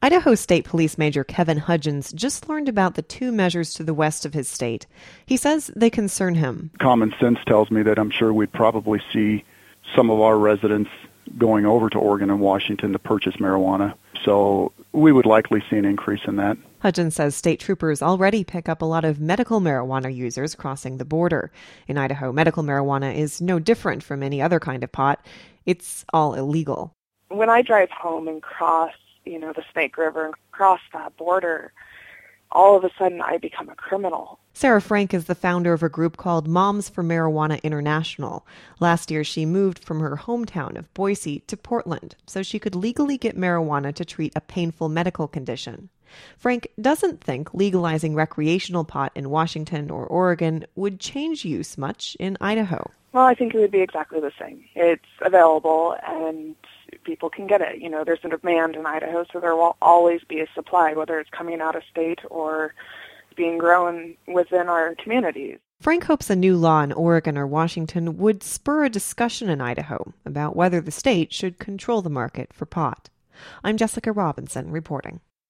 Idaho State Police Major Kevin Hudgens just learned about the two measures to the west of his state. He says they concern him. Common sense tells me that I'm sure we'd probably see some of our residents going over to Oregon and Washington to purchase marijuana. So we would likely see an increase in that. Hudgens says state troopers already pick up a lot of medical marijuana users crossing the border. In Idaho, medical marijuana is no different from any other kind of pot. It's all illegal. When I drive home and cross the Snake River and cross that border, all of a sudden I become a criminal. Sarah Frank is the founder of a group called Moms for Marijuana International. Last year, she moved from her hometown of Boise to Portland so she could legally get marijuana to treat a painful medical condition. Frank doesn't think legalizing recreational pot in Washington or Oregon would change use much in Idaho. Well, I think it would be exactly the same. It's available and people can get it. There's a demand in Idaho, so there will always be a supply, whether it's coming out of state or being grown within our communities. Frank hopes a new law in Oregon or Washington would spur a discussion in Idaho about whether the state should control the market for pot. I'm Jessica Robinson reporting.